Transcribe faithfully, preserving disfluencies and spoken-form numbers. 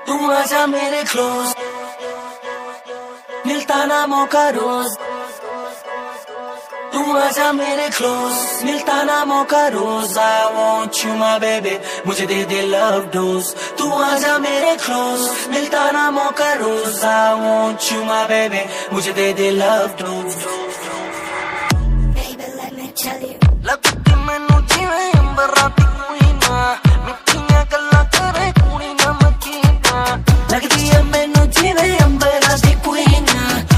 तू आजा मेरे क्लोज, मिलता ना मौका रोज। तू आजा मेरे क्लोज, मिलता ना मौका रोज। I want you my baby, मुझे दे दे love dose। तू आजा मेरे क्लोज, मिलता ना मौका रोज। I want you my baby, मुझे दे दे love dose।